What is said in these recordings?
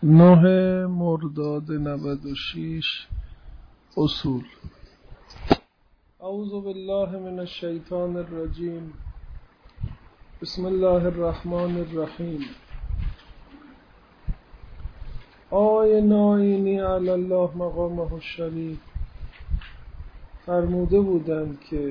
9 مرداد 96 اصول. اعوذ بالله من الشیطان الرجیم. بسم الله الرحمن الرحیم. آقای نائینی علی الله مقامه الشریف فرموده بودند که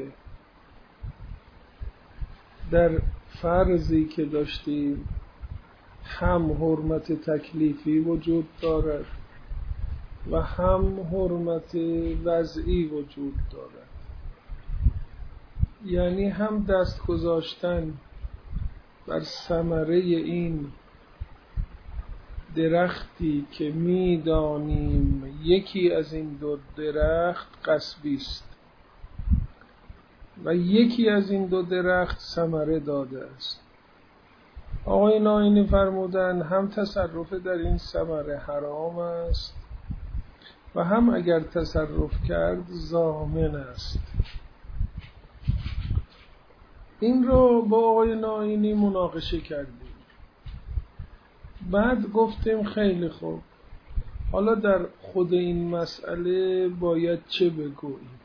در فرضی که داشتیم هم حرمت تکلیفی وجود دارد و هم حرمت وضعی وجود دارد، یعنی هم دست گذاشتن بر ثمره این درختی که می‌دانیم یکی از این دو درخت قصبی است و یکی از این دو درخت ثمره داده است. آقای نائینی فرمودند هم تصرف در این ثمره حرام است و هم اگر تصرف کرد ضامن است. این رو با آقای نائینی مناقشه کردیم. بعد گفتیم خیلی خوب، حالا در خود این مسئله باید چه بگوییم؟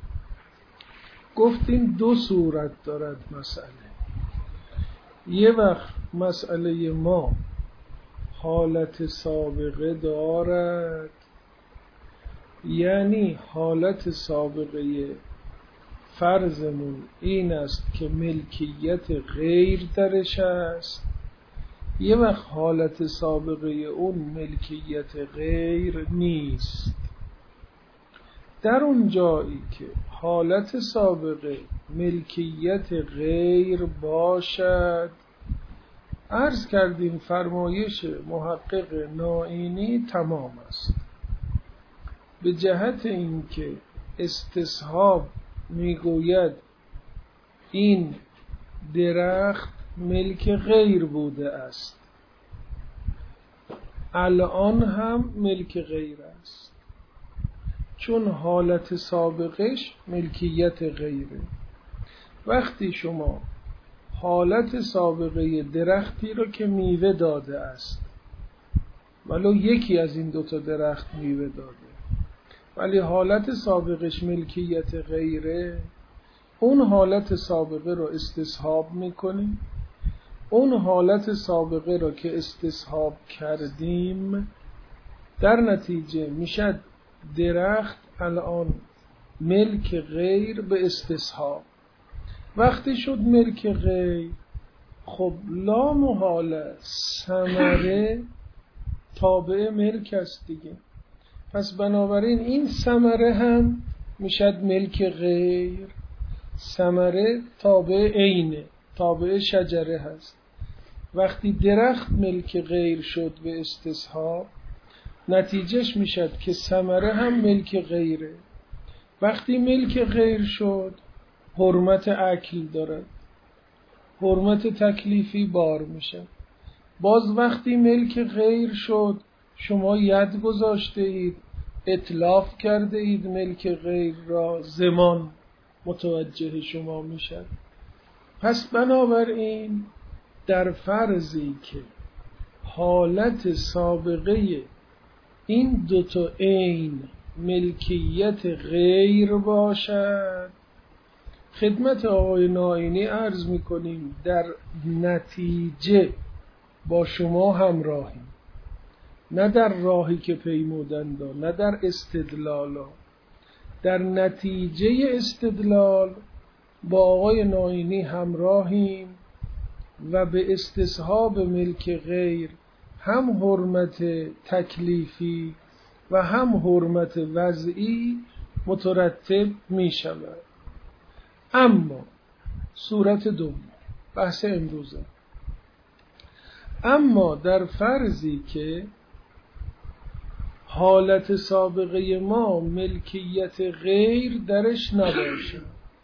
گفتیم دو صورت دارد مسئله. یه وقت مسئله ما حالت سابقه دارد، یعنی حالت سابقه فرضمون این است که ملکیت غیر درش است. یه وقت حالت سابقه اون ملکیت غیر نیست. در اون جایی که حالت سابقه ملکیت غیر باشد، عرض کردیم فرمایش محقق نائینی تمام است، به جهت اینکه استصحاب میگوید این درخت ملک غیر بوده است، الان هم ملک غیر است، چون حالت سابقش ملکیت غیره. وقتی شما حالت سابقه درختی رو که میوه داده است، ولو یکی از این دوتا درخت میوه داده، ولی حالت سابقش ملکیت غیره، اون حالت سابقه رو استصحاب میکنیم. اون حالت سابقه رو که استصحاب کردیم، در نتیجه میشد درخت الان ملک غیر به استصحاب. وقتی شد ملک غیر، خب لا محاله ثمره تابع ملک است دیگه. پس بنابراین این ثمره هم میشد ملک غیر. ثمره تابع عینه، تابع شجره هست. وقتی درخت ملک غیر شد به استصحاب، نتیجهش میشد که ثمره هم ملک غیره. وقتی ملک غیر شد، حرمت اکل دارد، حرمت تکلیفی بار میشه. باز وقتی ملک غیر شد، شما ید گذاشته اید، اتلاف کرده اید ملک غیر را، ضمان متوجه شما میشد. پس بنابراین در فرضی که حالت سابقه این دوتا عین ملکیت غیر باشد، خدمت آقای نائینی عرض میکنیم در نتیجه با شما همراهیم، نه در راهی که پیمودند، نه در استدلالا. در نتیجه استدلال با آقای نائینی همراهیم و به استصحاب ملک غیر هم حرمت تکلیفی و هم حرمت وضعی مترتب می شود. اما صورت دوم بحث امروزه، اما در فرضی که حالت سابقه ما ملکیت غیر درش نباشه،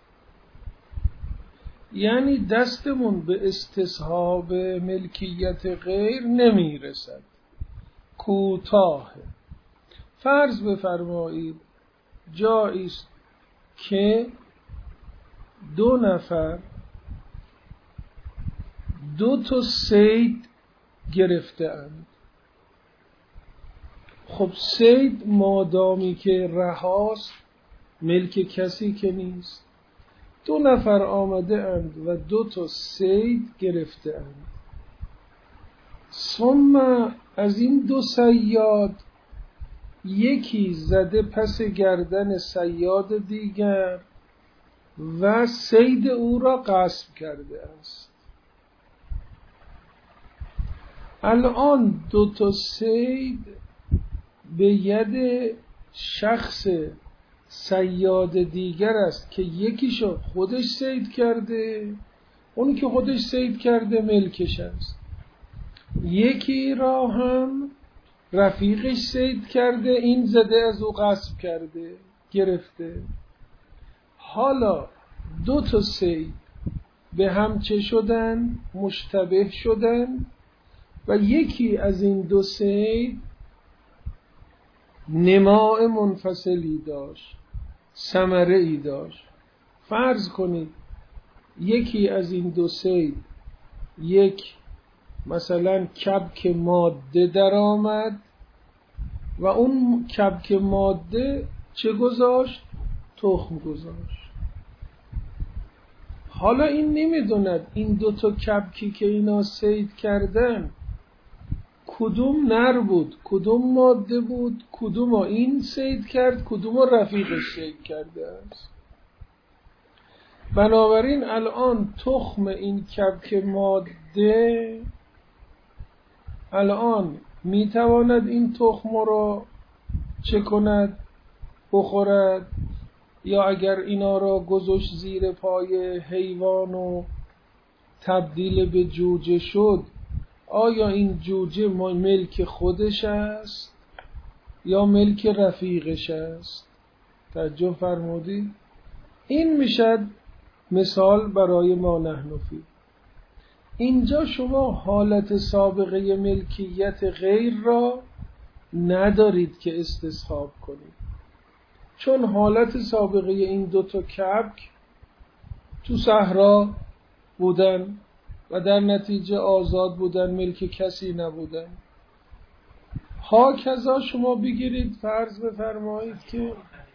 یعنی دستمون به استصحاب ملکیت غیر نمیرسد، کوتاه. فرض بفرمایید جایی است که 2 نفر 2 تا صید گرفته اند خب صید مادامی که رهاست ملک کسی که نیست. 2 نفر آمده اند و 2 تا صید گرفته اند. ثم از این 2 صیاد یکی زده پس گردن صیاد دیگر و صید او را غصب کرده است. الان 2 تا صید به ید شخص صیاد دیگر است که یکیشو خودش صید کرده، اونی که خودش صید کرده ملکش است. یکی را هم رفیقش صید کرده، این زده از او غصب کرده، گرفته. حالا 2 تا صید به هم چه شدن؟ مشتبه شدن و یکی از این 2 صید نماء منفصلی داشت، ثمره ای داشت. فرض کنید یکی از این 2 صید یک مثلا کبک ماده در آمد و اون کبک ماده چه گذاشت؟ تخم گذاشت. حالا این نمیدوند این 2 تا کبکی که اینا صید کردن کدوم نر بود، کدوم ماده بود، کدوم این صید کرد، کدوم رفیقش صید کرده است. بنابراین الان تخم این کبک ماده الان میتواند این تخم را چه کند؟ بخورد، یا اگر اینا را گذاشت زیر پای حیوان و تبدیل به جوجه شد، آیا این جوجه ملک خودش است یا ملک رفیقش است؟ توجه فرمودید؟ این میشد مثال برای ما نحن فی. اینجا شما حالت سابقه ملکیت غیر را ندارید که استصحاب کنید، چون حالت سابقه این 2 تا کبک تو صحرا بودن و در نتیجه آزاد بودن، ملک کسی نبودن. هاکذا شما بگیرید فرض بفرمایید که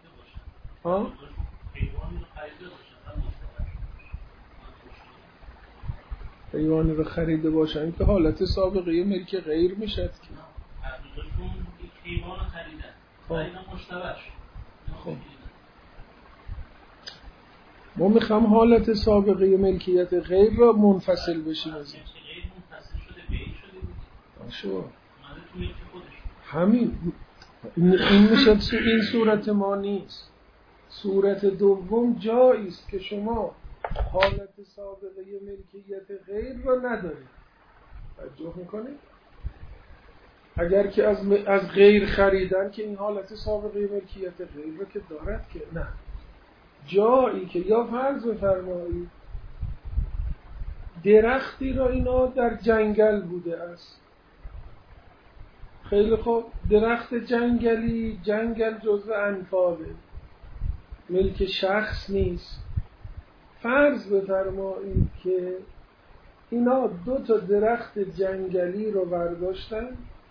حیوانی رو خریده باشن که حالت سابقه ملک غیر میشد که حیوان خریدن و اینا مشتبه شد. ما میخوام حالت سابقه ملکیت غیر را منفصل بشیم از این. غیر منفصل شده به این شده بود. همین این میشه. این صورت ما نیست. صورت دوم جایی است که شما حالت سابقه ملکیت غیر را ندارید. توجه میکنید؟ اگر که از غیر خریدن که این حالت سابقه ملکیت غیر را که دارد که نه. جایی که یا فرض بفرمایید درختی را اینا در جنگل بوده است. خیلی خوب، درخت جنگلی، جنگل جزو انفاله، ملک شخص نیست. فرض بفرمایید که اینا 2 تا درخت جنگلی رو برداشتن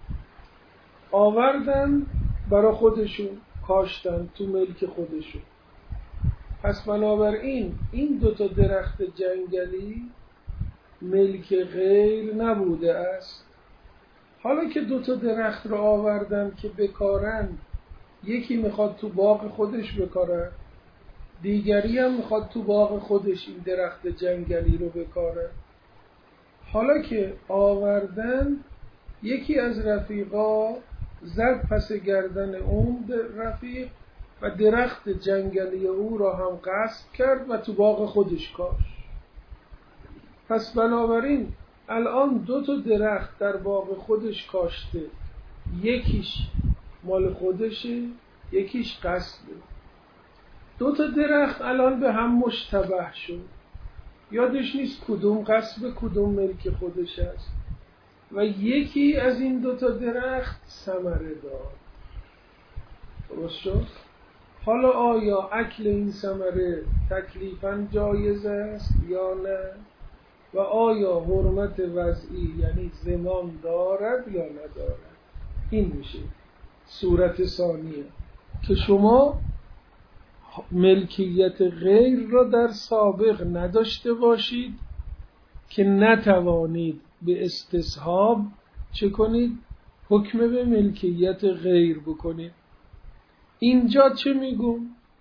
آوردن برای خودشون، کاشتن تو ملک خودشون. پس بنابراین این 2 تا درخت جنگلی ملک غیر نبوده است. حالا که 2 تا درخت رو آوردن که بکارن، یکی میخواد تو باغ خودش بکاره، دیگری هم میخواد تو باغ خودش این درخت جنگلی رو بکاره. حالا که آوردن، یکی از رفیقا زد پس گردن اون رفیق و درخت جنگلی او را هم غصب کرد و تو باغ خودش کاشت. پس بنابراین الان 2 تا درخت در باغ خودش کاشته، یکیش مال خودشه، یکیش غصبه. 2 تا درخت الان به هم مشتبه شد، یادش نیست کدوم غصب کدوم ملک خودش است و یکی از این 2 تا درخت ثمره داد. درست شد؟ حالا آیا اکل این ثمره تکلیفاً جایز است یا نه؟ و آیا حرمت وضعی یعنی زمام دارد یا ندارد؟ این میشه. صورت ثانیه که شما ملکیت غیر را در سابق نداشته باشید که نتوانید به استصحاب چه کنید؟ حکم به ملکیت غیر بکنید. اینجا چه میگم؟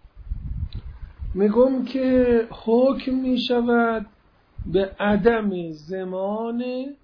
میگم که حکم میشود به عدم زمان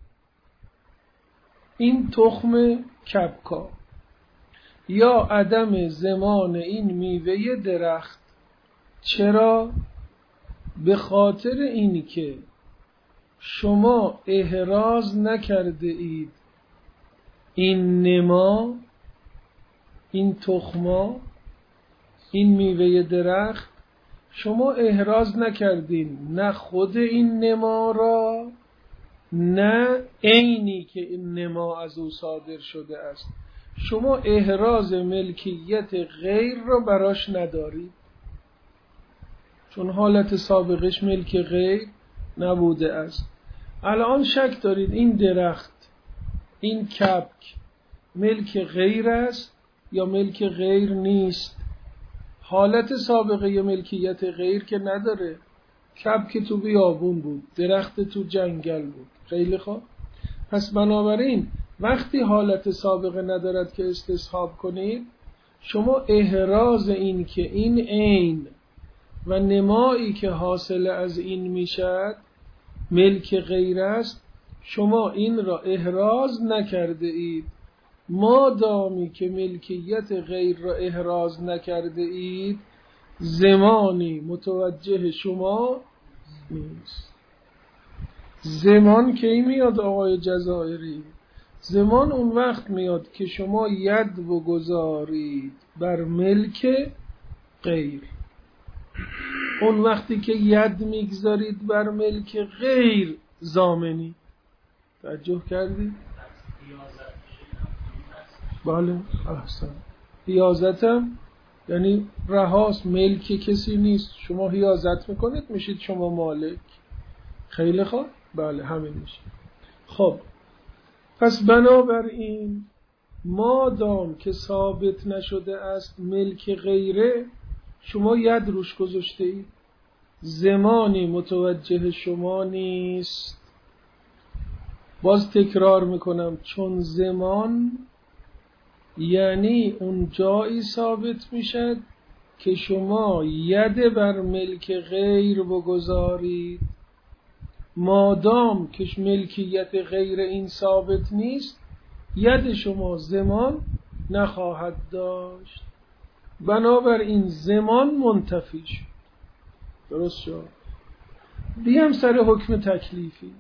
این تخم کبکا یا عدم زمان این میوه درخت. چرا؟ به خاطر اینی که شما احراز نکرده اید این نما، این تخما، این میوه درخت، شما احراز نکردین نه خود این نما را نه عینی که این نما از او صادر شده است. شما احراز ملکیت غیر را براش ندارید چون حالت سابقش ملک غیر نبوده است. الان شک دارید این درخت، این کبک ملک غیر است یا ملک غیر نیست. حالت سابقه ملکیت غیر که نداره. کبک تو بیابون بود، درخت تو جنگل بود. خیلی خوب. پس بنابراین وقتی حالت سابقه ندارد که استصحاب کنید، شما احراز این که این عین و نمایی که حاصل از این میشد ملک غیر است، شما این را احراز نکرده اید. مادامی که ملکیت غیر را احراز نکرده اید، زمانی متوجه شما نیست. زمان کی میاد آقای جزائری؟ زمان اون وقت میاد که شما ید بگذارید بر ملک غیر. اون وقتی که ید میگذارید بر ملک غیر ضامنی. توجه کردید؟ بله احسن. حیازتم یعنی رهاست، ملک کسی نیست، شما حیازت میکنید میشید شما مالک. خیلی خوب. بله همین میشه. خب پس بنابراین مادام که ثابت نشده است ملک غیره، شما ید روش گذاشته اید، زمانی متوجه شما نیست. باز تکرار میکنم، چون زمان یعنی اون جایی ثابت میشد که شما ید بر ملک غیر بگذارید. مادام که ملکیت غیر این ثابت نیست، ید شما زمان نخواهد داشت. بنابراین زمان منتفی شد. درست شد؟ بیام سر حکم تکلیفی.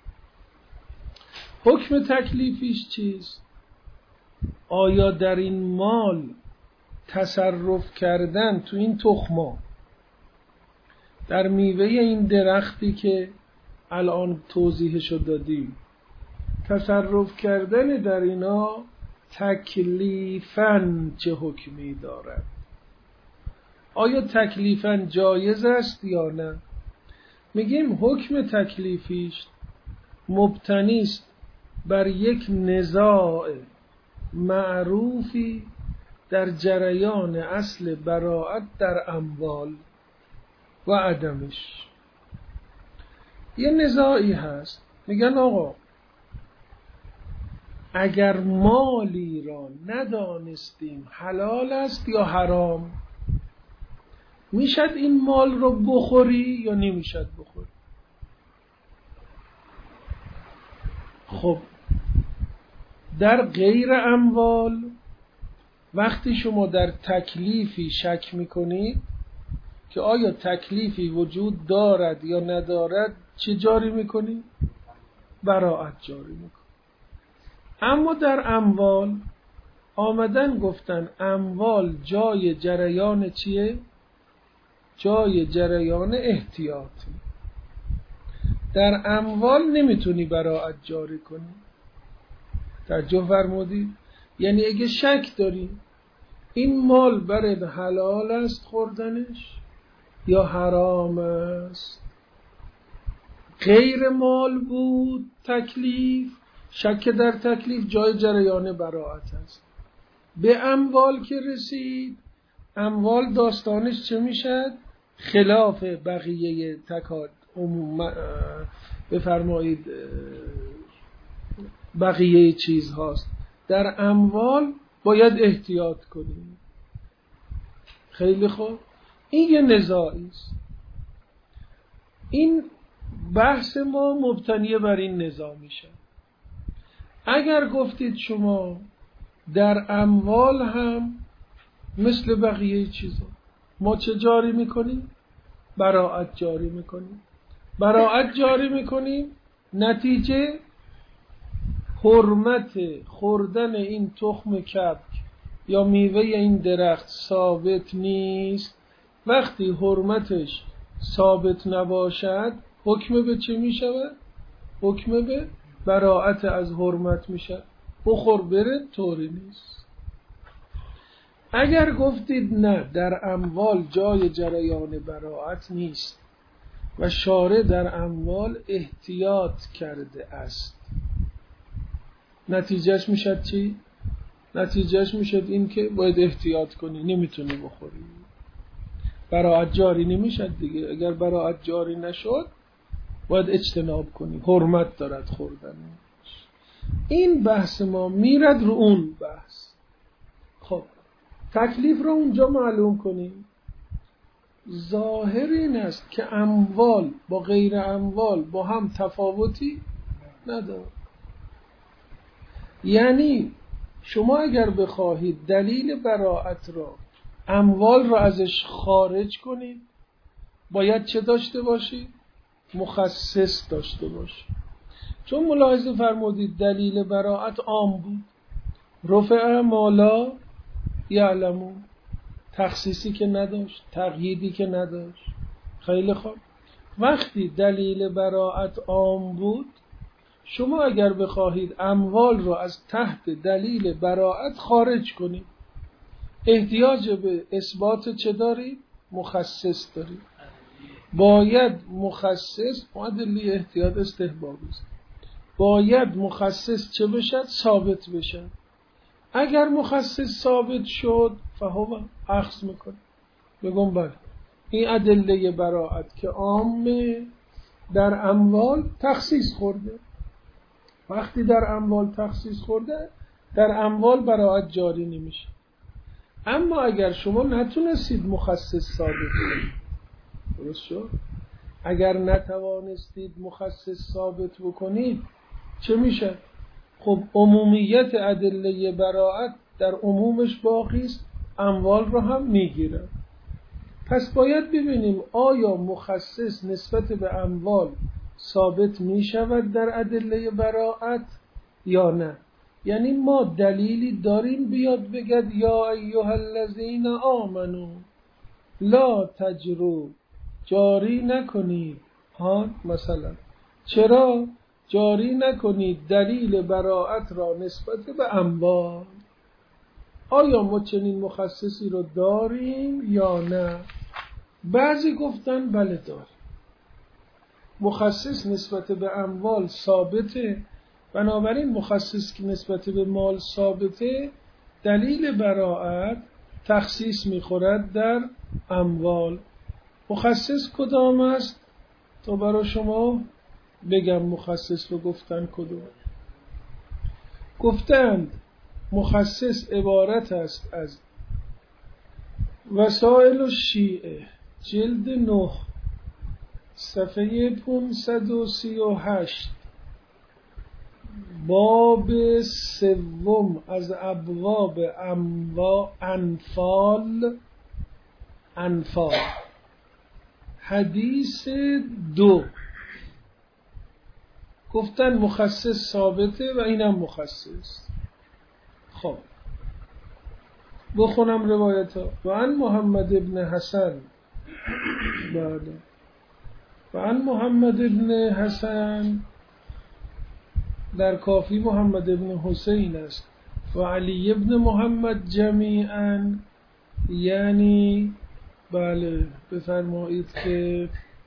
حکم تکلیفیش چیست؟ آیا در این مال تصرف کردن تو این تخما، در میوه این درختی که الان توضیحشو دادیم، تصرف کردن در اینا تکلیفاً چه حکمی دارد؟ آیا تکلیفاً جایز است یا نه؟ میگیم حکم تکلیفیش مبتنی است بر یک نزاع معروفی در جریان اصل براءت در اموال و عدمش. یه نزاعی هست، میگن آقا اگر مالی را ندانستیم حلال است یا حرام، میشد این مال رو بخوری یا نمیشد بخوری؟ خب در غیر اموال وقتی شما در تکلیفی شک میکنید که آیا تکلیفی وجود دارد یا ندارد، چه جاری میکنید؟ براءت جاری میکنید. اما در اموال آمدن گفتن اموال جای جریان چیه؟ جای جریان احتیاطی. در اموال نمیتونی براءت جاری کنی. توجه فرمودید؟ یعنی اگه شک داری این مال برای حلال است خوردنش یا حرام است، غیر مال بود تکلیف، شک در تکلیف جای جریان براءت است. به اموال که رسید، اموال داستانش چه میشد؟ خلاف بقیه بفرمایید بقیه چیز هاست. در اموال باید احتیاط کنیم. خیلی خوب، این یه نزاعی است. این بحث ما مبتنی بر این نزاع میشه. اگر گفتید شما در اموال هم مثل بقیه چیزا ما چه جاری میکنیم؟ براءت جاری میکنیم. براءت جاری میکنیم، نتیجه حرمت خوردن این تخم کبک یا میوه این درخت ثابت نیست. وقتی حرمتش ثابت نباشد، حکم به چه می شود؟ حکم به براءت از حرمت می شود. بخور بره، طوری نیست. اگر گفتید نه، در اموال جای جریان براءت نیست و شارع در اموال احتیاط کرده است، نتیجهش میشد چی؟ نتیجهش میشد این که باید احتیاط کنی، نمیتونی بخوری. براءت جاری نمیشد دیگه. اگر براءت جاری نشد باید اجتناب کنی، حرمت دارد خوردن. این بحث ما میرد رو اون بحث. خب تکلیف رو اونجا معلوم کنیم. ظاهر این است که اموال با غیر اموال با هم تفاوتی نداره. یعنی شما اگر بخواهید دلیل براءت را، اموال را ازش خارج کنید، باید چه داشته باشید؟ مخصص داشته باشید. چون ملاحظه فرمودید دلیل براءت عام بود، رفع ما لا یعلمون، تخصیصی که نداشت، تقییدی که نداشت. خیلی خوب، وقتی دلیل براءت عام بود، شما اگر بخواهید اموال رو از تحت دلیل براءت خارج کنید، احتیاج به اثبات چه دارید؟ مخصص دارید. باید مخصص، معدلی احتیاط استحبابی است، باید مخصص چه بشد؟ ثابت بشد. اگر مخصص ثابت شد فهو اخذ میکنه، بگم بله این ادله براءت که عامه در اموال تخصیص خورده. وقتی در اموال تخصیص خورده، در اموال براءت جاری نمیشه. اما اگر شما نتونستید مخصص ثابت کنید، درست شد؟ اگر نتوانستید مخصص ثابت بکنید چه میشه؟ خب عمومیت ادله براءت در عمومش باقی است، اموال رو هم میگیره. پس باید ببینیم آیا مخصص نسبت به اموال ثابت می شود در ادله براءت یا نه. یعنی ما دلیلی داریم بیاد بگد یا ایها الذین آمنو لا تجروا، جاری نکنید ها. مثلا چرا جاری نکنید دلیل براءت را نسبت به اموال؟ آیا ما چنین مخصصی رو داریم یا نه؟ بعضی گفتن بله داریم، مخصص نسبت به اموال ثابته، بنابراین مخصص که نسبت به مال ثابته، دلیل براءت تخصیص میخورد در اموال. مخصص کدام است؟ تا برای شما بگم مخصص رو گفتن کدوم. گفتند مخصص عبارت است از وسائل الشیعه جلد 9 صفحه 538 باب 3 از ابواب انفال حدیث 2 گفتن مخصص ثابته و اینم مخصص. خب بخونم روایت ها. و عن محمد ابن حسن، بعد و عن محمد ابن حسن در کافی محمد ابن حسین است و علی ابن محمد جمیعا، یعنی بله بفرمایید که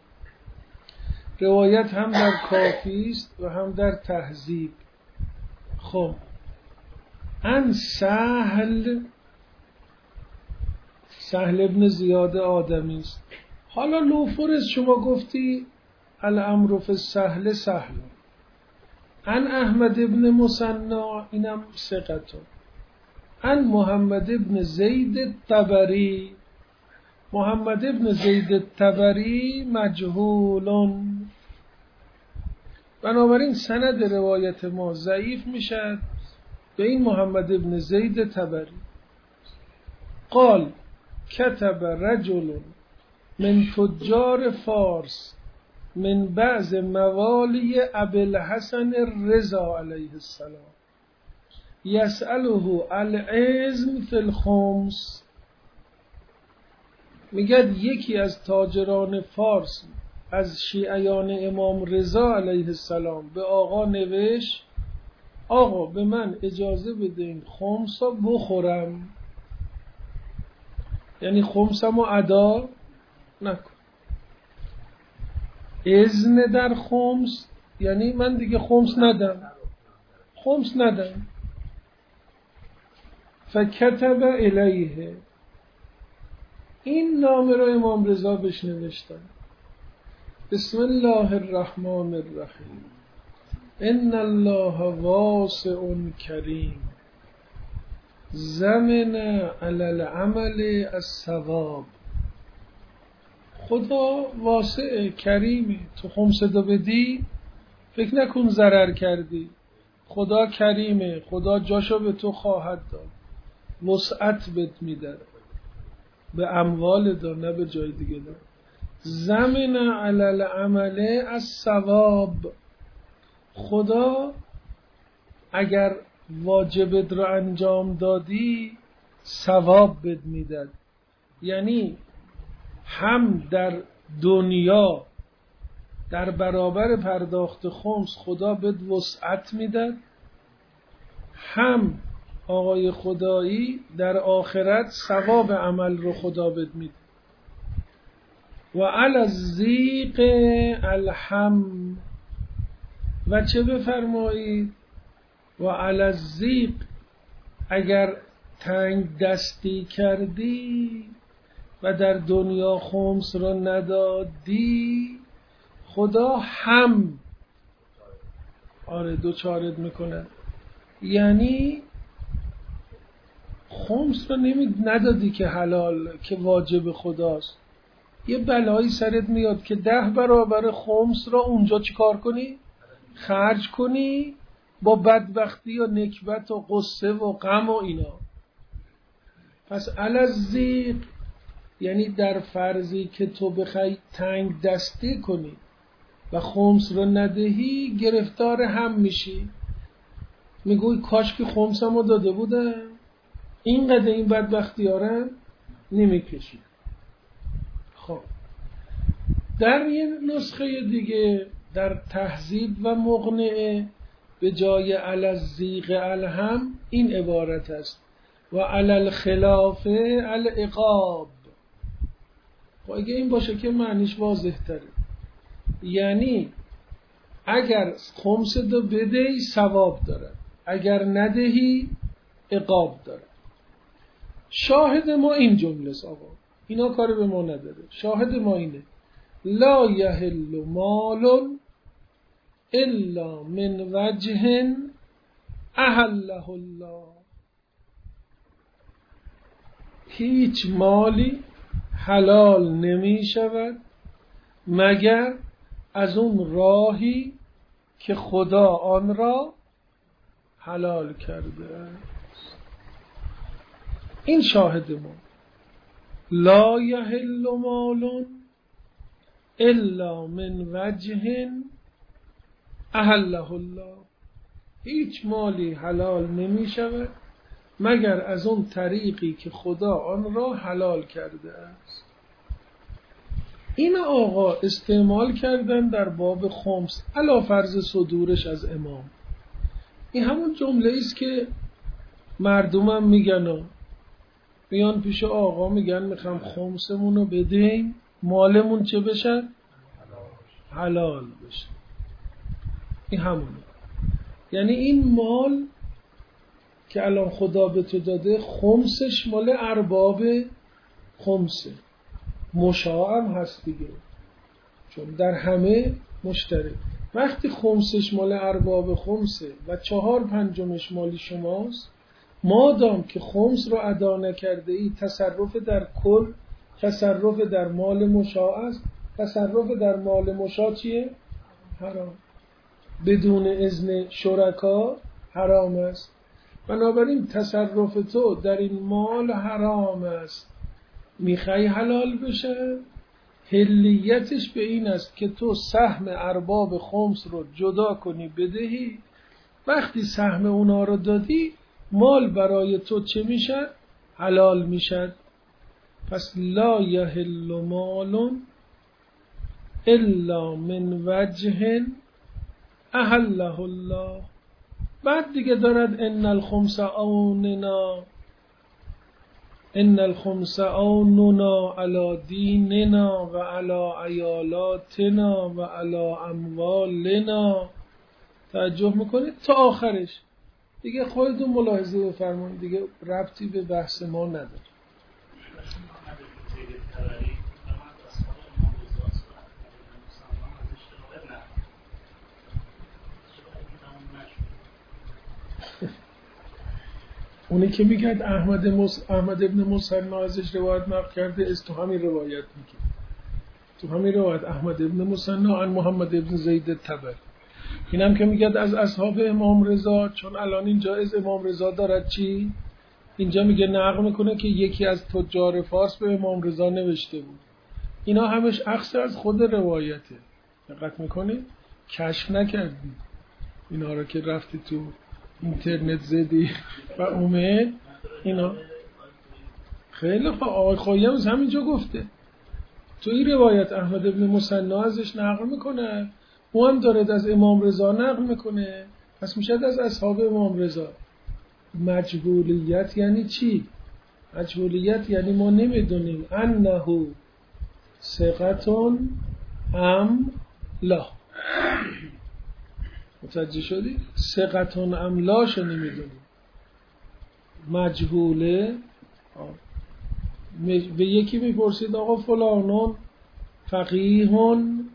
روایت هم در کافی است و هم در تهذیب. خب عن سهل ابن زیاد آدمی است. حالا لوفرز شما گفتی الامر فی السهل سهل. عن احمد ابن مثنا، اینم ثقة. عن محمد ابن زید الطبری، محمد ابن زید الطبری مجهول، بنابراین سند روایت ما ضعیف میشد به این محمد ابن زید طبری. قال كتب رجل من تجار فارس من بعض موالی ابی الحسن الرضا علیه السلام یسأله العزم فی الخمس. میگه یکی از تاجران فارس از شیعیان امام رضا علیه السلام به آقا نوشت آقا به من اجازه بدین خمسا بخورم، یعنی خمسمو ادا نکن. اذن در خمس یعنی من دیگه خمس ندم. فکتب الیه، این نامه رو امام رضا بهش نوشتن. بسم الله الرحمن الرحیم ان الله واسع کریم زمن علی العمل الثواب. خدا واسع کریمه، تو خمس دو بدی فکر نکن ضرر کردی. خدا کریمه، خدا جاشو به تو خواهد داد، وسعت بهت میده، به اموال دار نه به جای دیگه دار. زمن علی العمل الثواب، خدا اگر واجبت رو انجام دادی ثواب بهت میداد. یعنی هم در دنیا در برابر پرداخت خمس خدا بهت وسعت میداد، هم آقای خدایی در آخرت ثواب عمل رو خدا بهت میده. و علی الضیق الهم، و چه بفرمایید و علی الضیق، اگر تنگ دستی کردی و در دنیا خمس را ندادی خدا هم دوچارت میکنه. یعنی خمس را ندادی که حلال که واجب خداست، یه بلایی سرت میاد که 10 برابر خمس را اونجا چیکار کنی؟ خرج کنی با بدبختی و نکبت و غصه و غم و اینا. پس علی الضیق یعنی در فرضی که تو بخوای تنگ دستی کنی و خمس رو ندهی گرفتار هم میشی، میگوی کاش که خمسمو داده بودم، اینقدر این بدبختی ها نمیکشی. خب در یه نسخه دیگه در تهذیب و مقنعه به جای علی الضیق الهم این عبارت است و علی الخلاف العقاب. خب اگه این باشه که معنیش واضح تره، یعنی اگر خمس دو بدهی ثواب داره، اگر ندهی عقاب داره. شاهد ما این جمله است آقا، اینا کار به ما نداره. شاهد ما اینه لا یحل مال الا من وجه احله الله. هیچ مالی حلال نمی شود مگر از اون راهی که خدا آن را حلال کرده است. این شاهد ما. لا یحل مال الا من وجه احله الله. هیچ مالی حلال نمی شود مگر از اون طریقی که خدا آن را حلال کرده است. این آقا استعمال کردن در باب خمس علا فرض صدورش از امام. این همون جمله است که مردمم میگن، میان پیش آقا میگن میخوام خمسمون رو بدیم مالمون چه بشه؟ حلال بشه. این همونه. یعنی این مال که الان خدا به تو داده خمسش مال ارباب خمسه، مشاع هم هست دیگه، چون در همه مشترک. وقتی خمسش مال ارباب خمسه و 4/5 مال شماست، مادام که خمس رو ادا نکرده ای، تصرف در کل تصرف در مال مشاع است. تصرف در مال مشاع چیه؟ حرام. بدون اذن شرکا حرام است. بنابراین تصرف تو در این مال حرام است. میخوای حلال بشه؟ حلیتش به این است که تو سهم ارباب خمس رو جدا کنی بدهی. وقتی سهم اونا رو دادی، مال برای تو چه میشه؟ حلال میشه. پس لا یحل مال الا من وجه احله الله. بعد دیگه دارد ان الخمس اوننا علی دیننا و علی عیالاتنا و علی اموالنا. توجه میکنید تا آخرش دیگه خودتون ملاحظه بفرمایید، دیگه ربطی به بحث ما نداره. اونی که میگه احمد ابن مصنع ازش روایت نقل کرده است، تو همین روایت میگه، تو همین روایت احمد ابن مصنع عن محمد ابن زید تبر. اینم که میگه از اصحاب امام رضا، چون الان اینجا از امام رضا دارد چی؟ اینجا میگه نقل میکنه که یکی از تجار فارس به امام رضا نوشته بود. اینا همش اخذ از خود روایته. دقت میکنی؟ کشف نکردی اینا رو که رفتی تو اینترنت زدی و اومد اینا. خیلی خوب، آقای خواهیم از همینجا گفته. تو این روایت احمد ابن مصنع ازش نقل میکنه، او هم دارد از امام رضا نقل میکنه، پس میشه از اصحاب امام رضا. مجهولیت یعنی چی؟ مجهولیت یعنی ما نمیدونیم انه ثقتون ام لا. متوجه شدی؟ ثقتون ام لا شو نمیدونیم. مجهوله. به یکی میپرسید آقا فلانون فقیهون،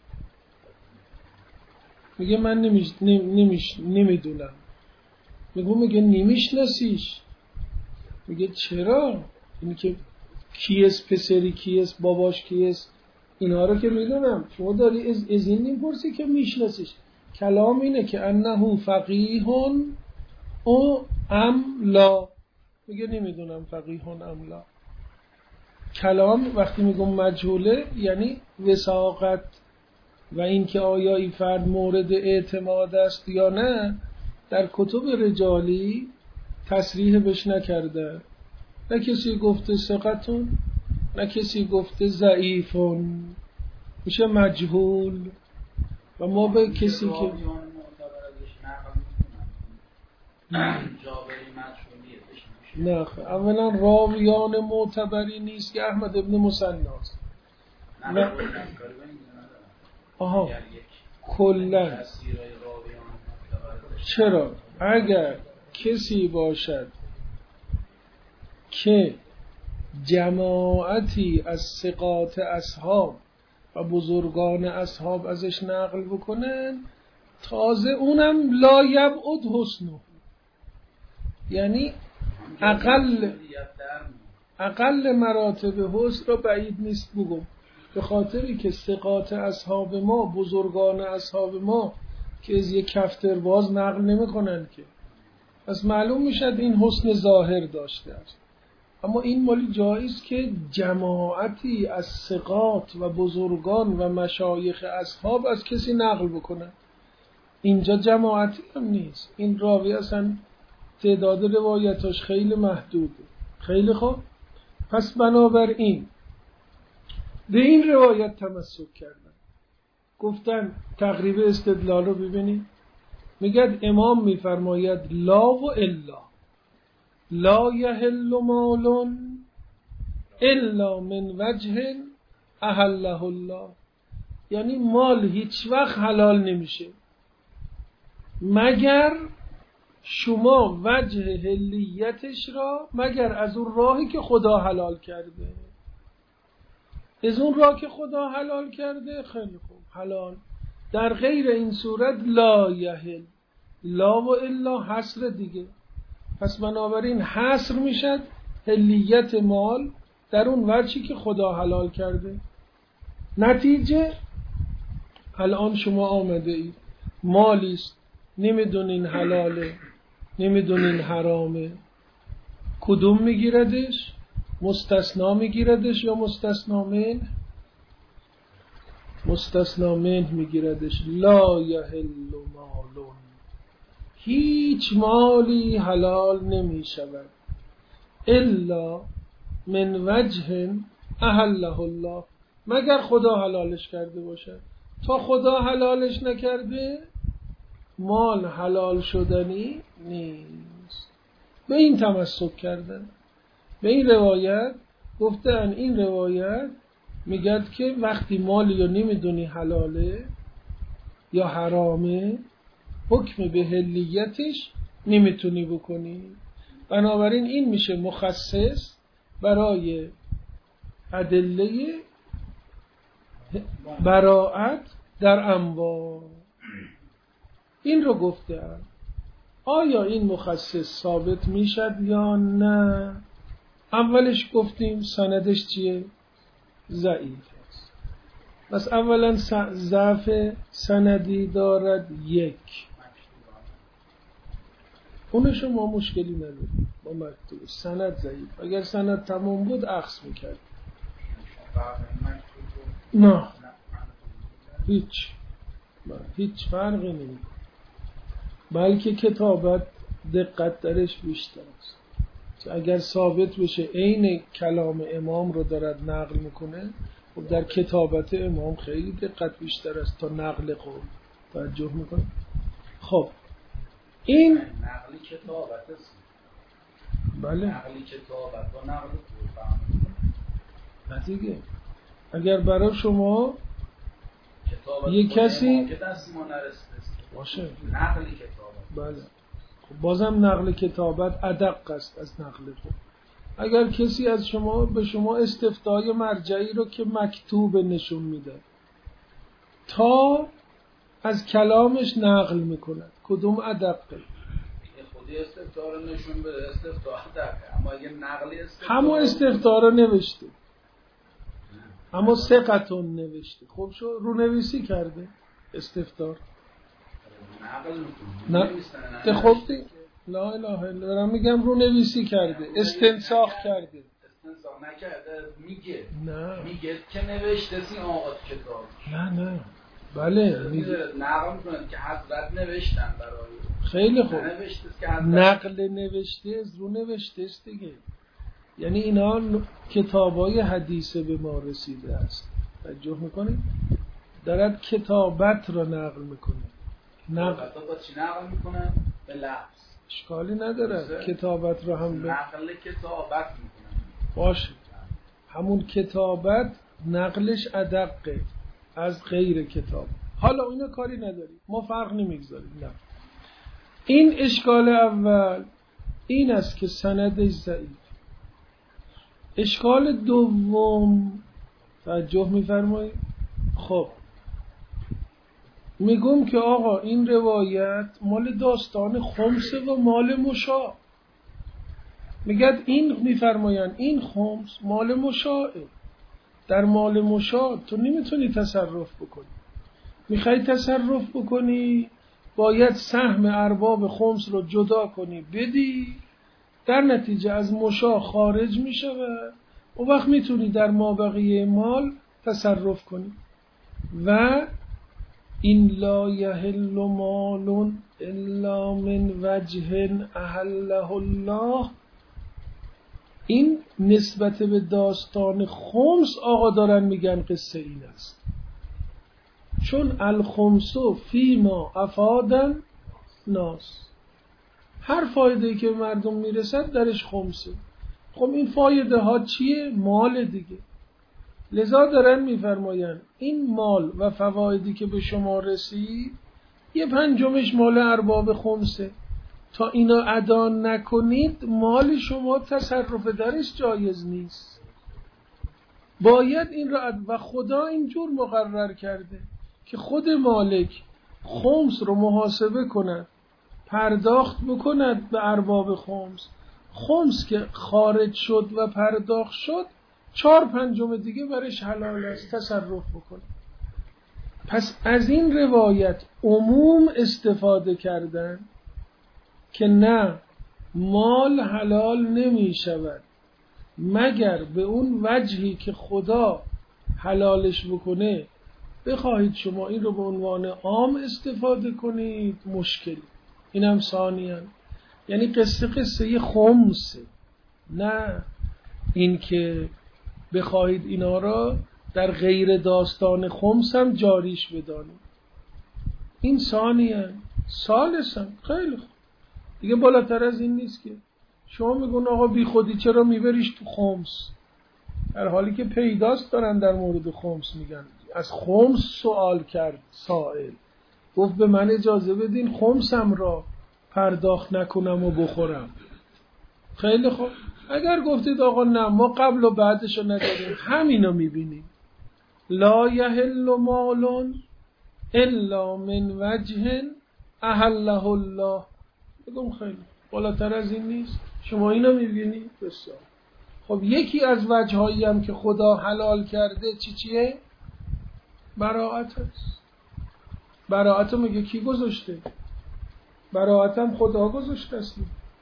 میگه من نمیدونم. میگه نمیشناسیش. میگه چرا؟ اینی که کیس پسری کیس باباش کیس اینا رو که میدونم، شما داری از این نمیپرسی که میشناسیش. کلام اینه که انه فقیهون او ام لا. میگه نمیدونم فقیهون ام لا. کلام وقتی میگم مجهوله یعنی وثاقت و اینکه آیا این فرد مورد اعتماد است یا نه در کتب رجالی تصریح بش نکرده. نه کسی گفته ثقتون، نه کسی گفته ضعیفون، میشه مجهول. و ما به کسی که نه، اولا راویان معتبری نیست که احمد ابن مصنع است. نه آها کلا. چرا؟ اگر کسی باشد که جماعتی از ثقات اصحاب و بزرگان اصحاب ازش نقل بکنن، تازه اونم لا یبعد حسنه، یعنی اقل مراتب حسن را بعید نیست بگم، به خاطری که ثقات اصحاب ما، بزرگان اصحاب ما که از یک کفتر باز نقل نمی کنن که، پس معلوم میشد این حسن ظاهر داشته است. اما این مالی جایز که جماعتی از ثقات و بزرگان و مشایخ اصحاب از کسی نقل بکنن. اینجا جماعتی هم نیست، این راوی اصلا تعداد روایتاش خیلی محدوده. خیلی خوب، پس بنابراین به این روایت تمسک کردن. گفتن تقریب استدلال رو ببینید، میگه امام میفرماید لا و الا لا یحل مال الا من وجه احله الله. یعنی مال هیچ وقت حلال نمیشه مگر شما وجه حلیتش را مگر از اون راهی که خدا حلال کرده. از اون راه که خدا حلال کرده خیلی خوب حلال، در غیر این صورت لا یحل. لا و الا حصر دیگه، پس بنابراین حصر میشد حلیت مال در اون وجهی که خدا حلال کرده. نتیجه الان شما آمده اید مالیست نمیدونین حلاله نمیدونین حرامه، کدوم میگیردش؟ مستثنا میگیردش یا مستثنا منه؟ مستثنا منه میگیردش. لا یحل مالون، هیچ مالی حلال نمی شود الا من وجه احله الله، مگر خدا حلالش کرده باشه. تا خدا حلالش نکرده مال حلال شدنی نیست. به این تمسک کردن، به این روایت گفتن. این روایت میگد که وقتی مالی رو نمیدونی حلاله یا حرامه، حکم به حلیتش نمیتونی بکنی. بنابراین این میشه مخصص برای ادله براءت در انواع. این رو گفتم. آیا این مخصص ثابت میشد یا نه؟ اولش گفتیم سندش چیه؟ ضعیف است. بس اولا ضعف سندی دارد یک، اونشو ما مشکلی نداریم با مکتوب. سند ضعیف، اگر سند تمام بود اخذ میکرد. نه هیچ فرقی نمیکنه، بلکه کتابت دقت درش بیشتر است. اگر ثابت بشه عین کلام امام رو دارد نقل میکنه، خب در کتابت امام خیلی دقت بیشتر است تا نقل قول. توجه میکنه؟ خب این نقلی کتابت است. بله نقلی کتابت و نقل قول فهم دیگه. اگر برای شما کتابت یک کسی که دست ما نرسته باشه نقلی کتابت، بله خب بازم نقل کتابت ادق است از نقل قول. اگر کسی از شما به شما استفتای مرجعی رو که مکتوب نشون میده تا از کلامش نقل میکند، کدوم ادقه؟ خودی استفتا رو نشون بده استفتا ادقه، اما یه نقلی استفتا همون استفتا رو نوشته، اما ثقتون نوشته. خب شو رونویسی کرده استفتار نقل نه خب لا اله الا الله میگم رونویسی کرده، استنساخ کرده. استنساخ نکرده، میگه که نوشته سی آقا کتاب. نه بله نقل میکنه که حضرت نوشتن برای خیلی خوب. نقل نوشته از رو نوشته است دیگه، یعنی اینا کتابای حدیثه به ما رسیده است. توجه میکنید؟ دارد کتابت را نقل میکنه. نقل با چی نقل میکنه؟ به لفظ. اشکالی نداره کتابت را هم به نقل کتابت میکنه. باشه همون کتابت نقلش ادقه از غیر کتاب. حالا اینا کاری نداریم، ما فرق نمیگذاریم. نه این اشکال اول این است که سندش ضعیف. اشکال دوم توجه میفرمایید. خب میگم که آقا این روایت مال داستان خمسه و مال مشاع. میگد این میفرمایند این خمس مال مشاعه. در مال مشاع تو نمیتونی تصرف بکنی. میخوای تصرف بکنی باید سهم ارباب خمس رو جدا کنی بدی، در نتیجه از مشاع خارج میشود، اون وقت میتونی در مابقیه مال تصرف کنی. و این لا یحل مال الا من وجه احله الله، این نسبت به داستان خمس آقا دارن میگن قصه این است، چون الخمسو فیما افادن ناس، هر فایده‌ای که مردم میرسد درش خمسه. خب این فایده ها چیه؟ مال دیگه. لذا دارن میفرماین این مال و فوایدی که به شما رسید 1/5 مال ارباب خمسه، تا اینا ادا نکنید مال شما تصرف درش جایز نیست. باید این را و خدا اینجور مقرر کرده که خود مالک خمس رو محاسبه کند، پرداخت بکند به ارباب خمس. خمس که خارج شد و پرداخت شد 4/5 دیگه برش حلال است تصرف بکنه. پس از این روایت عموم استفاده کردن که نه، مال حلال نمی شود مگر به اون وجهی که خدا حلالش بکنه. بخواهید شما این رو به عنوان عام استفاده کنید مشکلی. اینم ثانیاً یعنی قصه خمسه، نه این که بخواهید اینا را در غیر داستان خمس هم جاریش بدانید. این ثانیاً. ثالثاً خیلی خوب دیگه بالاتر از این نیست که شما میگون آقا بی خودی چرا میبریش تو خمس، در حالی که پیداست دارن در مورد خمس میگن. از خمس سوال کرد سائل، گفت به من اجازه بدین خمسم را پرداخت نکنم و بخورم. خیلی خوب، اگر گفتید آقا نه ما قبل و بعدشو نداریم، همینو میبینیم. لا یحل مال الا من وجه احله الله. بگم خیلی بالاتر از این نیست، شما اینو میبینید. بسیار خب، یکی از وجهایی هم که خدا حلال کرده چیه؟ براءت است. براءت میگه کی گذاشته؟ براءت هم خدا گذاشته است.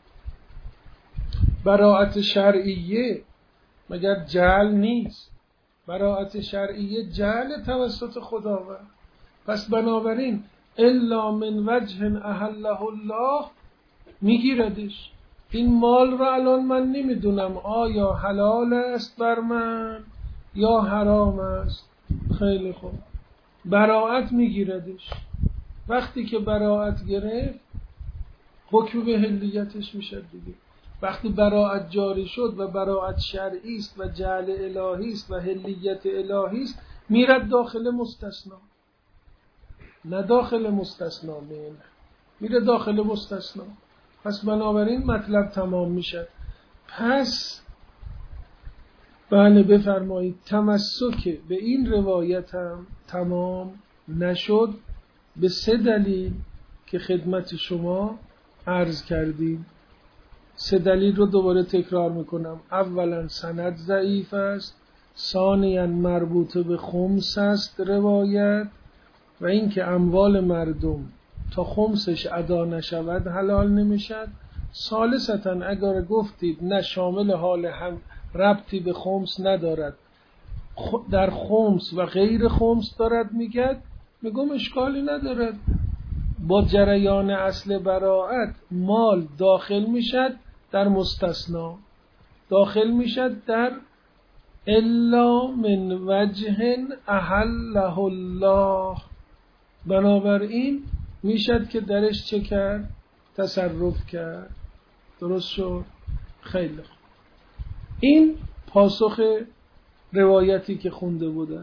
براءت شرعیه مگر جعل نیست؟ براءت شرعیه جعل توسط خداوند. پس بنابراین الا من وجه احله الله میگیردش. این مال را الان من نمیدونم آیا حلال است بر من یا حرام است. خیلی خوب، براءت میگیردش. وقتی که براءت گرفت حکم به حلیتش میشه دیگه. وقتی براءت جاری شد و براءت شرعی است و جعل الهی است و حلیت الهی است، میرد داخل مستثنا، نه داخل مستثنا میره داخل مستثنا. پس بنابراین مطلب تمام میشه. پس بله بفرمایید، تمسک به این روایت هم تمام نشد به 3 دلیل که خدمت شما عرض کردیم. 3 دلیل رو دوباره تکرار میکنم. اولا سند ضعیف است، ثانیاً مربوط به خمس است روایت، و اینکه اموال مردم تا خمسش ادا نشود حلال نمیشد. ثالثاً اگر گفتید نه شامل حال هم ربطی به خمس ندارد، در خمس و غیر خمس دارد میگم اشکالی ندارد. با جریان اصل براءت مال داخل میشد در مستثنا، داخل میشد در الا من وجه احله الله. بنابراین میشد که درش چه کرد؟ تصرف کرد. درست شد؟ خیلی خوب. این پاسخ روایتی که خونده بودن.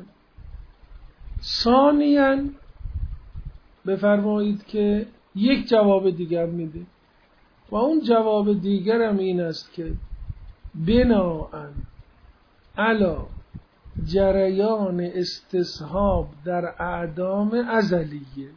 ثانیاً بفرمایید که یک جواب دیگر میده و اون جواب دیگرم این است که بناءً علی جریان استصحاب در اعدام ازلیه.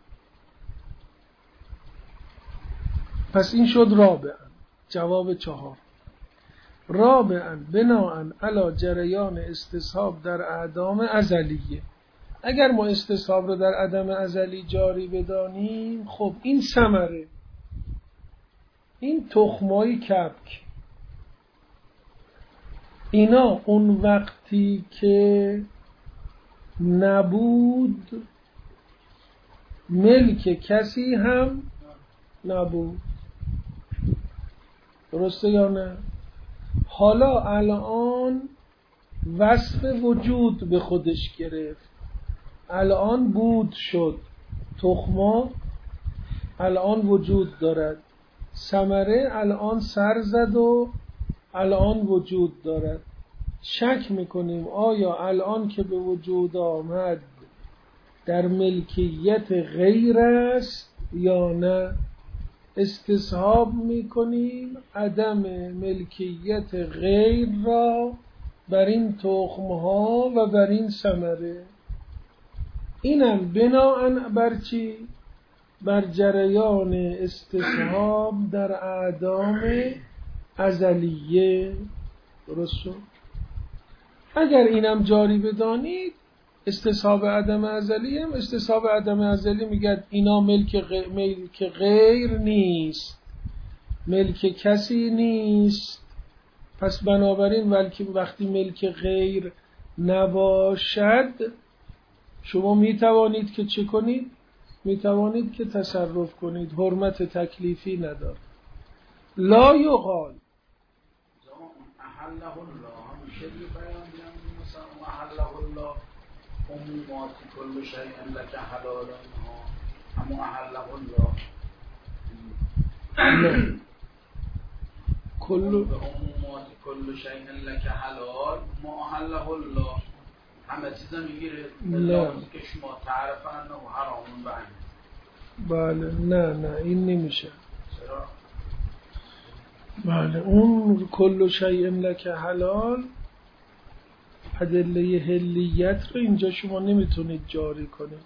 پس این شد رابعاً، جواب 4. رابعاً بناءً علی جریان استصحاب در اعدام ازلیه. اگر ما استصحاب رو در عدم ازلی جاری بدانیم، خب این ثمره، این تخمای کبک، اینا اون وقتی که نبود ملک کسی هم نبود. درسته یا نه؟ حالا الان وصف وجود به خودش گرفت، الان بود شد، تخما الان وجود دارد، ثمره الان سر زد و الان وجود دارد. شک میکنیم آیا الان که به وجود آمد در ملکیت غیر است یا نه؟ استصحاب میکنیم عدم ملکیت غیر را بر این تخمها و بر این ثمره. اینم بناءً بر چی؟ بر جریان استصحاب در اعدام ازلیه. درست شد؟ اگر اینم جاری بدانید استصحاب عدم ازلی هم استصحاب عدم ازلی میگه اینا ملک غیر نیست، ملک کسی نیست. پس بنابراین وقتی ملک غیر نباشد شما میتوانید که چه کنید؟ میتوانید که تصرف کنید. حرمت تکلیفی نداره. لا یقال احله الله همیشه بیان مثلا احله الله عمومات کل شیء لک حلال اما احله الله کل عمومات کل شیء لک حلال ما احله الله همه چیزا میگیره که شما تعرفن و حرامون بله. نه این نمیشه. چرا؟ بله اون کل شیء لک حلال ادله حلیت رو اینجا شما نمیتونید جاری کنید.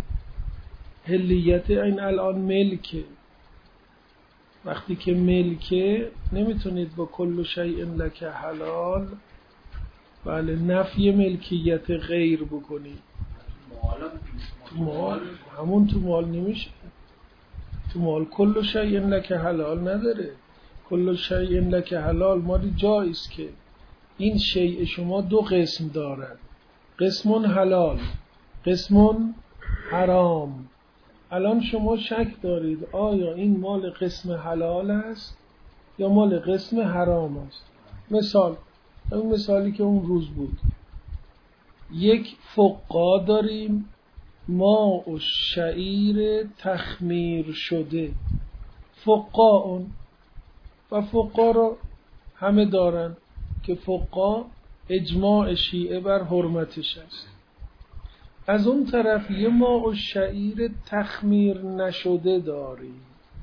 حلیت این الان ملکه. وقتی که ملکه نمیتونید با کل شیء لک حلال بله نفی ملکیت غیر بکنید. تو مال همون تو مال نمیشه. تو مال کل شیء لک حلال نداره. کل شیء لک حلال مالی جاییست که این شیء شما دو قسم دارد، قسم حلال قسم حرام. الان شما شک دارید آیا این مال قسم حلال است یا مال قسم حرام است. مثال اون مثالی که اون روز بود، یک فقا داریم ماء الشعیر تخمیر شده، فقا اون و فقا رو همه دارن که فقا اجماع شیعه بر حرمتش است. از اون طرف یه ماء الشعیر تخمیر نشده داریم،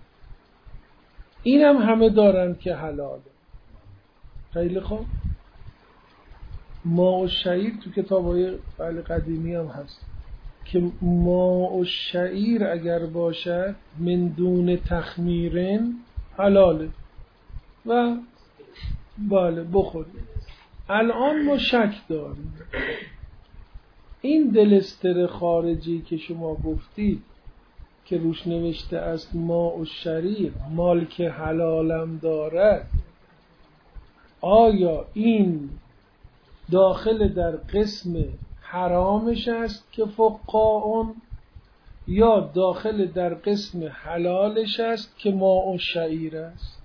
اینم همه دارن که حلاله. خیلی خوب. ماء الشعیر تو کتاب‌های قدیمی هم هست که ماء الشعیر اگر باشد من دون تخمیرن حلاله و بله بخورید. الان ما شک داریم این دلستر خارجی که شما گفتید که روش نوشته است ماء الشعیر مال که حلالم دارد، آیا این داخل در قسم حرامش است که فقاعون یا داخل در قسم حلالش است که ماء الشعیر است؟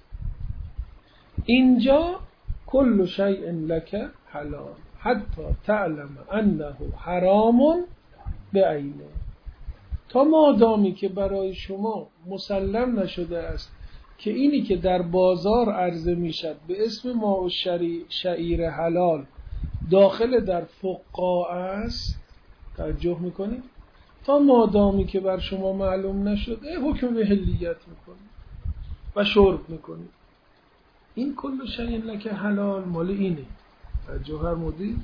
اینجا کل شیء لک حلال حتی تعلم انه حرام بعینه. تا مادامی که برای شما مسلم نشده است که اینی که در بازار عرضه میشد به اسم ماء الشعیر حلال داخل در فقاع است، توجه میکنید؟ تا مادامی که بر شما معلوم نشده حکم به حلیت میکنید و شرب میکنید. این کل شیء لک حلال مال اینه. توجه فرمودید؟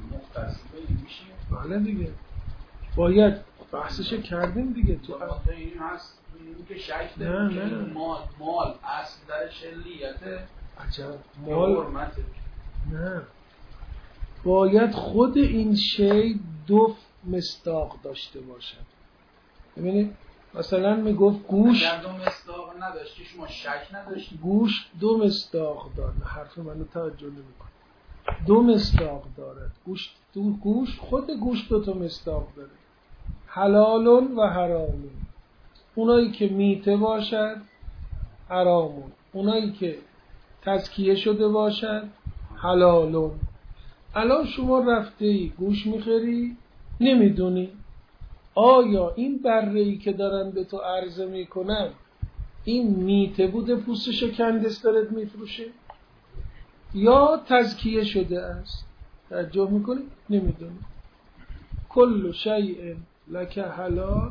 بله دیگه باید بحثش کردیم دیگه. تو این هست که شک داریم مال اصل در شلیته عجب مال نه، باید خود این شی دو مصداق داشته باشد. ببینید مثلا میگفت گوش اگر دو مصداق نداشت که شما شک نداشت، گوش دو مصداق داره. حرف منو توجه نمی‌کنی. دو مصداق داره. گوش خود گوش دو تا مصداق داره، حلالون و حرامون. اونایی که میته باشد حرامون، اونایی که تزکیه شده باشد حلالون. الان شما رفته گوش میخری نمیدونی آیا این بره‌ای که دارن به تو عرضه میکنن این میته بوده پوستشو کندس دارد میفروشه یا تزکیه شده است؟ توجه میکنی؟ نمیدونی. کل شیء لک حلال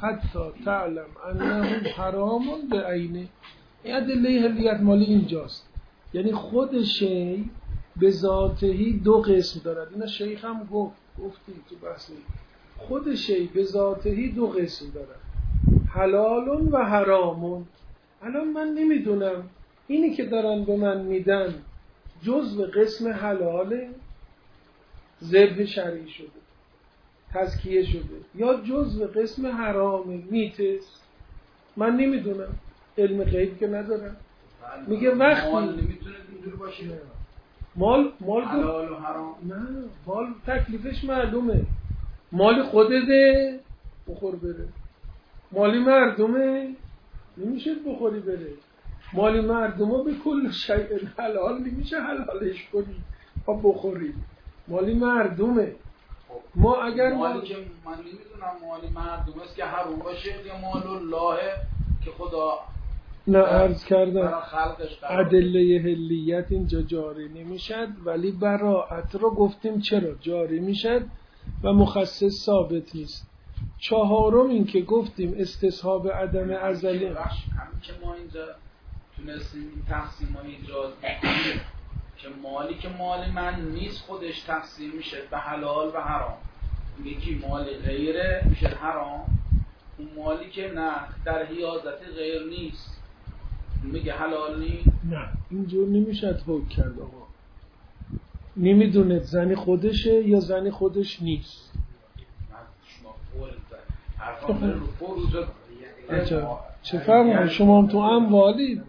حتی تعلم انه حرام به عینه. این ادله هلیت مالی اینجاست، یعنی خود شی به ذاتهی دو قسم دارد. اینا شیخ هم گفتی تو بحثی، خود شی به ذاتهی دو قسم دارد، حلال و حرام. الان من نمیدونم اینی که دارن به من میدن جزء قسم حلاله، ذبح شرعی شده، تزکیه شده، یا جزء قسم حرامه، میتست. من نمیدونم، علم غیب که ندارم. میگه وقتی مال نمیتونه اینجور باشه، مال حلال و حرام. نه، مال تکلیفش معلومه، مال خودته بخور بره، مالی مردمه نمیشه بخوری بره، مالی مردمه به کل شیء حلال نمیشه حلالش کنی و بخوری، مالی مردمه. ما اگر مالی که من نمیدونم مالی مردم است که حرام باشه یا مال الله که خدا نه عرض کردم ادله هلیت اینجا جاری نمیشد، ولی براءت رو گفتیم چرا جاری میشد و مخصص ثابت نیست. چهارم این که گفتیم استصحاب عدم ازلی، همین که ما اینجا تونستیم تقسیم های ایجاد کنیم که مالی که مال من نیست خودش تقسیم میشه به حلال و حرام، یکی مال غیره میشه حرام، اون مالی که نه در حیازت غیر نیست میگه حلال نیست. نه اینجور نمیشه حکم کرد. آقا نمیدونه زنی خودشه یا زنی خودش نیست. چه فرمون شما هم تو اموالید؟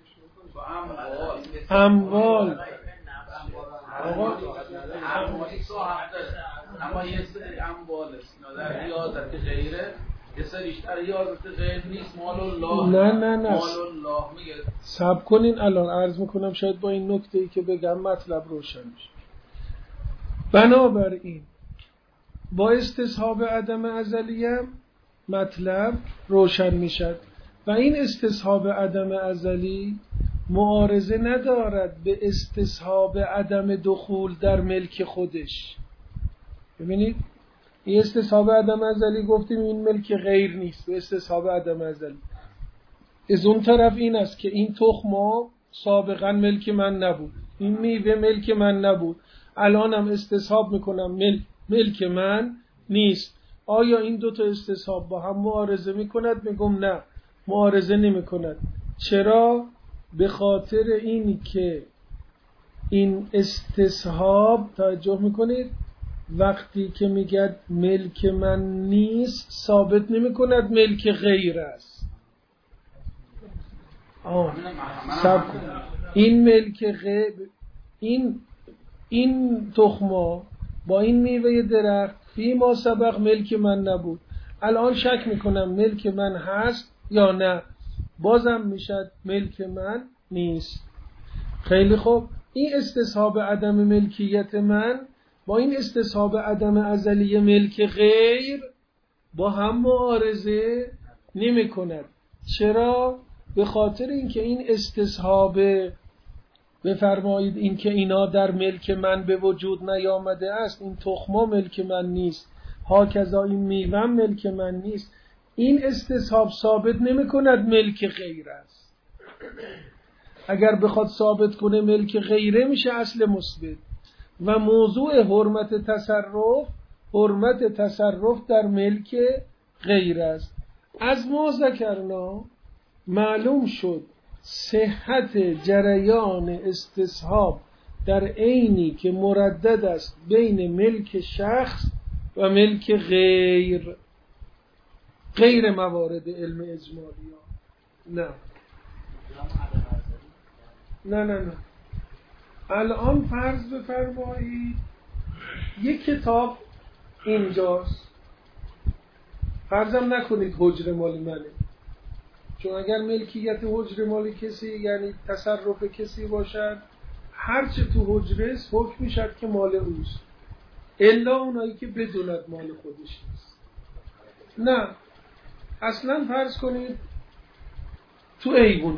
اموال آقا اموالی صاحب داره، اما یه سری اموال است در ریاضت غیره، یه سریش در ریاضت غیر نیست. مال الله نه مال الله میگه. صبر کنین الان عرض میکنم، شاید با این نکته ای که بگم مطلب روشن میشه. بنابراین با استصحاب عدم ازلیه مطلب روشن میشد و این استصحاب عدم ازلی معارضه ندارد به استصحاب عدم دخول در ملک خودش. ببینید این استصحاب عدم ازلی گفتیم این ملک غیر نیست، به استصحاب عدم ازلی. از اون طرف این است که این تخم سابقا ملک من نبود، این میوه ملک من نبود، الانم استصحاب میکنم ملک من نیست. آیا این دو تا استصحاب با هم معارضه میکند؟ میگم نه، معارضه نمیکند. چرا؟ به خاطر این که این استصحاب، توجه میکنید، وقتی که میگه ملک من نیست ثابت نمیکند ملک غیر است. این ملک غیر، این تخما با این میوه درخت فی ما سبق ملک من نبود، الان شک میکنم ملک من هست یا نه، بازم میشد ملک من نیست. خیلی خوب، این استصحاب عدم ملکیت من با این استصحاب عدم ازلی ملک غیر با هم معارضه نمی کند. چرا؟ به خاطر اینکه این استصحاب، بفرمایید این که اینا در ملک من به وجود نیامده است، این تخما ملک من نیست، هاکذا این میوه ملک من نیست، این استصحاب ثابت نمی کند ملک غیر است. اگر بخواد ثابت کنه ملک غیره میشه اصل مثبت و موضوع حرمت تصرف در ملک غیر است. از ما ذکرنا معلوم شد صحت جریان استصحاب در عینی که مردد است بین ملک شخص و ملک غیر موارد علم اجمالی ها. نه الان فرض بفرمایید یک کتاب اینجاست، فرضم نکنید حجره مال منه، چون اگر ملکیت حجره مال کسی یعنی تصرف کسی باشد، هرچه تو حجره است حکم میشد که مال اوست، الا اونایی که بدوند مال خودش نیست. نه اصلا فرض کنید تو ایوونه،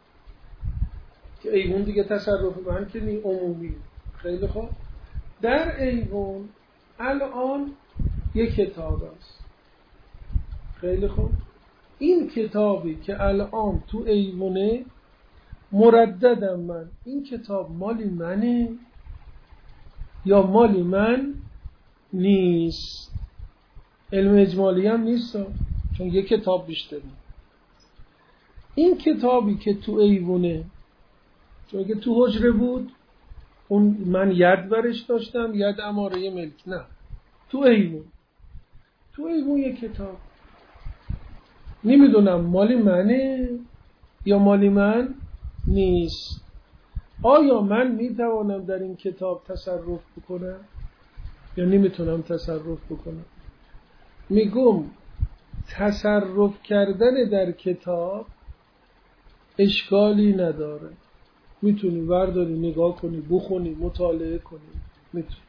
که ایوون دیگه تصرف من که نی عمومی. خیلی خوب، در ایوون الان یک کتاب است، خیلی خوب. این کتابی که الان تو ایوونه مرددم من، این کتاب مالی منه یا مالی من نیست؟ علم اجمالی هم نیست چون یک کتاب بیشتری. این کتابی که تو ایوونه، چون که تو حجره بود اون من ید برش داشتم، ید اماره ملک، نه تو ایوون یک کتاب، نمیدونم مالی منه یا مالی من نیست. آیا من میتوانم در این کتاب تصرف بکنم یا نمیتونم تصرف بکنم؟ میگم تصرف کردن در کتاب اشکالی نداره، میتونی ورداری نگاه کنی، بخونی، مطالعه کنی، میتونی.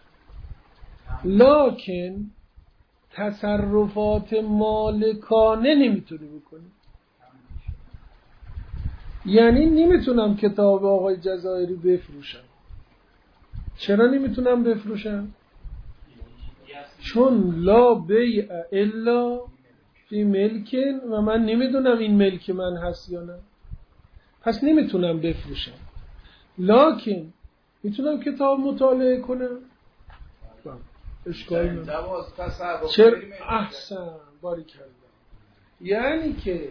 لکن تصرفات مالکانه نمیتونی بکنی. یعنی نمیتونم کتاب آقای جزایری بفروشم. چرا نمیتونم بفروشم؟ چون لا بیع الا فی ملکن و من نمیدونم این ملک من هست یا نه، پس نمیتونم بفروشم. لکن میتونم کتاب مطالعه کنم، اشکال نداره. چرا؟ احسن، باری کردم. یعنی که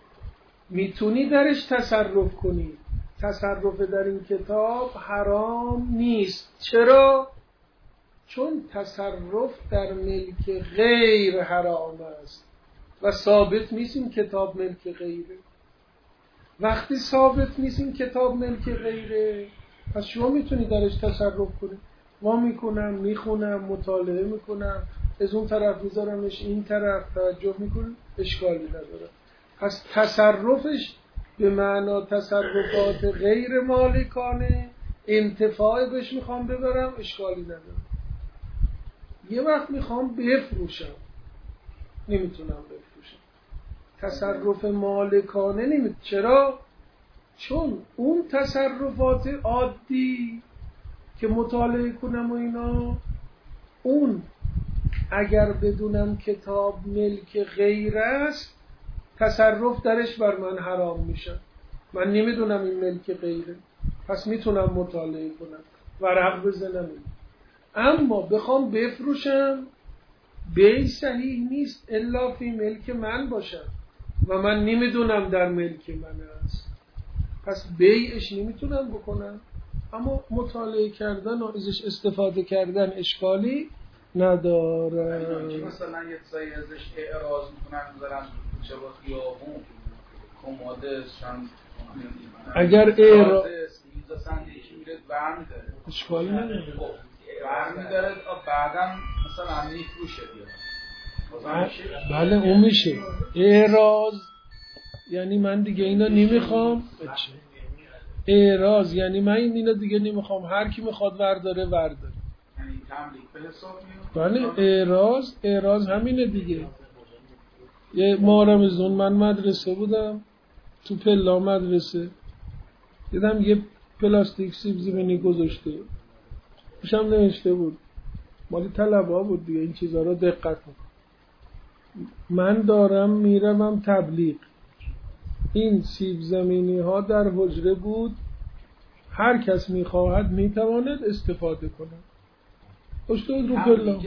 میتونی درش تصرف کنی. تصرف در این کتاب حرام نیست. چرا؟ چون تصرف در ملک غیر حرام است و ثابت نیست این کتاب ملک غیره. وقتی ثابت نیست این کتاب ملک غیره، پس شما میتونی درش تصرف کنی. ما میکنم، میخونم، مطالعه میکنم، از اون طرف میذارمش این طرف، توجه میکنم، اشکالی نداره. پس تصرفش به معنا تصرفات غیر مالکانه، انتفاع بهش میخوام ببرم، اشکالی نداره. یه وقت میخوام بفروشم، نمیتونم بفروشم. تصرف مالکانه نمیتونم. چرا؟ چون اون تصرفات عادی که مطالعه کنم و اینا، اون اگر بدونم کتاب ملک غیر است، تصرف درش بر من حرام میشه. من نمیدونم این ملک غیره، پس میتونم مطالعه کنم، ورق بزنم. اما بخوام بفروشم، بیع صحیح نیست الا فی ملک من باشم و من نمیدونم در ملک من است، پس بیعش نمیتونم بکنم. اما مطالعه کردن و ازش استفاده کردن اشکالی نداره. مثلا یه چیزایی ازش اعراض میکنن، میذارن چه با خیابون کماده چند اگر اعراض میزا سندیچی میره برمیداره، اشکالی نداره، برمیداره بعدم مثلا میفروشه دیگه. بله اون میشه اعراض. یعنی من دیگه اینا نمیخوام. اعراض یعنی من اینا دیگه نمیخوام، هر کی میخواد ورداره ورداره. یعنی تملیک به حساب میاد. بله اعراض همینه دیگه. یه مارمزون من مدرسه بودم، تو پلا مدرسه دیدم یه پلاستیک سیب زمینی گذاشته، پیشم نوشته بود، مالی طلبه بود دیگه، این چیزها رو دقت کن. من دارم میرم تبلیغ، این سیب زمینی ها در حجره بود، هر کس میخواهد میتواند استفاده کنه. اشتود رو پلا.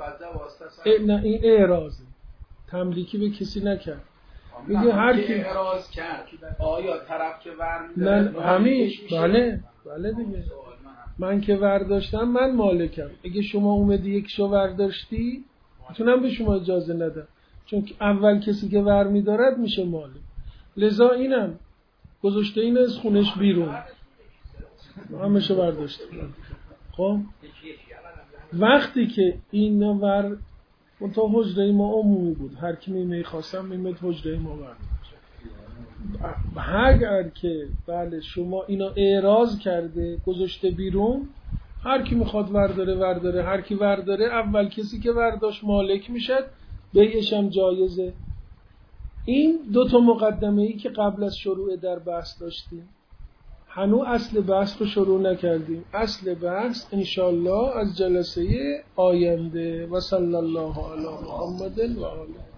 نه این اعراضه، تملیکی به کسی نکرد. میگه هر کی اعراض کرد آیا طرف که ور میداره همین؟ بله دیگه. من که ورداشتم من مالکم. اگه شما اومدی یکشو ورداشتی میتونم به شما اجازه ندم، چون اول کسی که ور میدارد میشه مالک. لذا اینم گذاشته این از خونش بیرون، همشو برداشته. خب وقتی که این ور تا حجره ما عمومی بود، هر کی میخواستم میمد حجره ما برداشت. اگر که بله شما اینا اعراض کرده گذاشته بیرون، هر کی میخواد ورداره، هر کی ورداره اول کسی که ورداشت مالک میشد، بیعش هم جایزه. این دو تا مقدمه ای که قبل از شروع در بحث داشتیم، هنوز اصل بحث رو شروع نکردیم. اصل بحث انشالله از جلسه آینده. و صلی الله علی محمد و آله.